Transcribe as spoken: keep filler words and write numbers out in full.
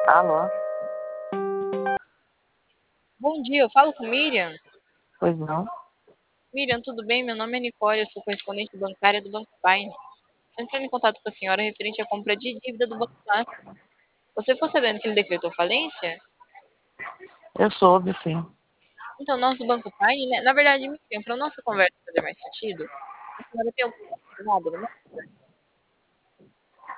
Alô? Bom dia, eu falo com Miriam. Pois não? Miriam, tudo bem? Meu nome é Nicole, eu sou correspondente bancária do Banco Pine. Estou entrando em contato com a senhora referente à compra de dívida do Banco Master. Você ficou sabendo que ele decretou falência? Eu soube, sim. Então, nós do Banco Pine, né? Na verdade, Miriam, para a nossa conversa fazer mais sentido, a senhora tem algum advogado no Master?